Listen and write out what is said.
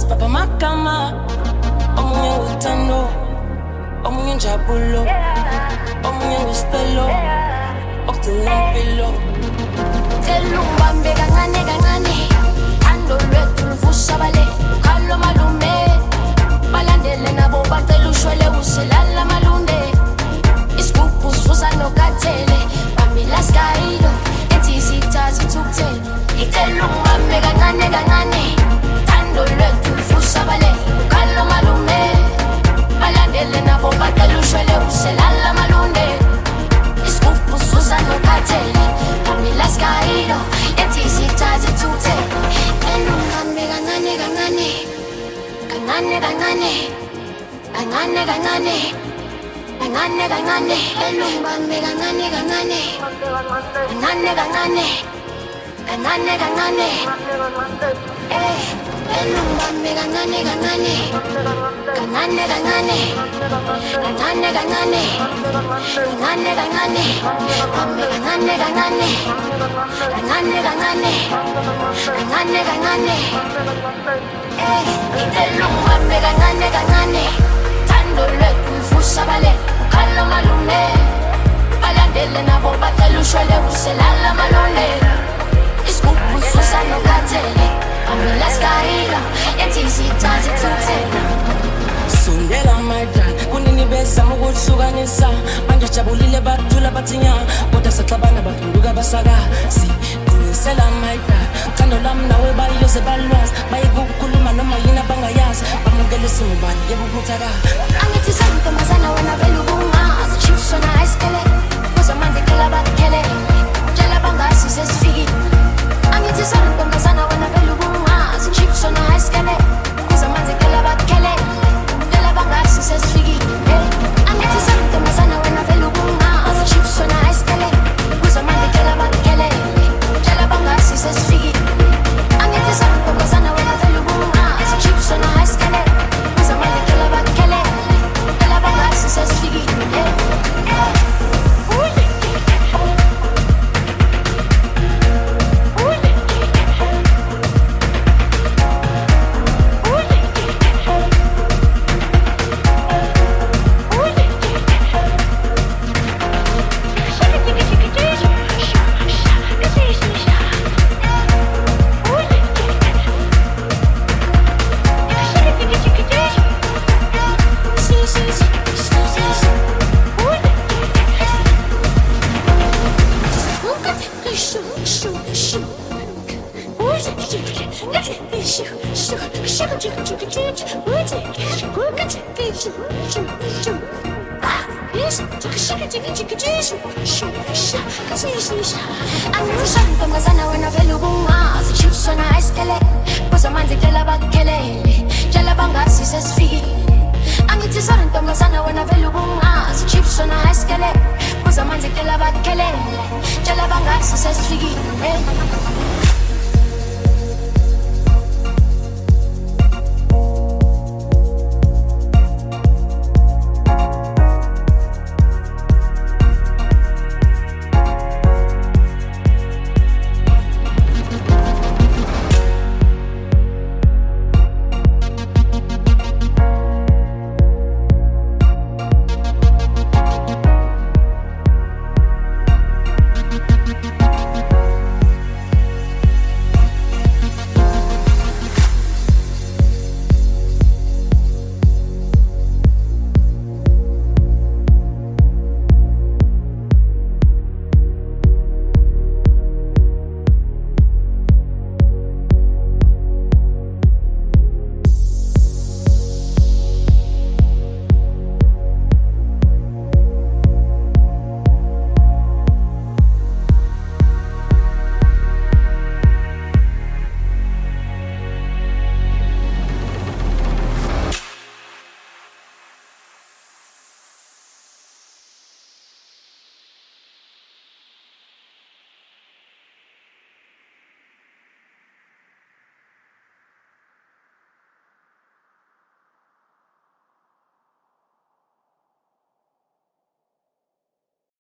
Papa Makama, omunye uthando, omunye njabulo, omunye westelo, okugcina impilo. Tell ubambe kancane kancane, thando lwethu luvushabale, khalo malume, balandele nabo bacela ushwele uselala malunde, isigubhu sivusa nokathele, bambila skayilo, ethi sithazi thukuthele. Tell ubambe kancane kancane, thando lwethu luvushabale, khalo malume, balandele nabo bacela ushwele uselala malunde, isigubhu sivusa nokathele, bambila skayilo, ethi sithazi thukuthele. Tell ubambe kancane kancane, kancane kancane, kancane kancane, kancane kancane, tell ubambe kancane kancane, kancane kancane, kancane kancane, tell ubambe kancane kancane, kancane kancane, kancane kancane, kancane kancane, bambe kancane kancane, kancane kancane, kancane kancane, tell ubambe kancane kancane, thando lwethu luvushabale, khalo malume, balandele nabo bacela ushwele uselala malonde, isigubhu sivusa nokathele, bambila skayilo, ethi sithazi thukuthele. Sundela my girl, kunini bezama ukuhlukanisa, manje jabulile bathula bathinya, kodwa saxabana baphenduka basakazi. Kunisela my girl, thando lami nawe bayiloze balwazi, bayikukhuluma noma yini abangayazi, bamukele isingubani yebo umuthaka. Angithi santomazana wena vele ubungazi, chiefs wena iskele, kuzamanzi cela bakhele, tshela bangasi sesifikile. Angithi santomazana wena vele ubungazi, chiefs wena iskele, kuzamanzi cela bakhele, tshela bangasi sesifikile. Angithi santomazana wena vele ubungazi, chiefs wena iskele, kuzamanzi cela bakhele, tshela bangasi sesifikile. Angithi santomazana wena vele ubungazi, chiefs wena iskele, kuzamanzi cela bakhele, tshela bangasi sesifikile. Angithi santomazana wena vele ubungazi, chiefs wena iskele, kuzamanzi cela bakhele, tshela bangasi sesifikile. Angithi santomazana wena vele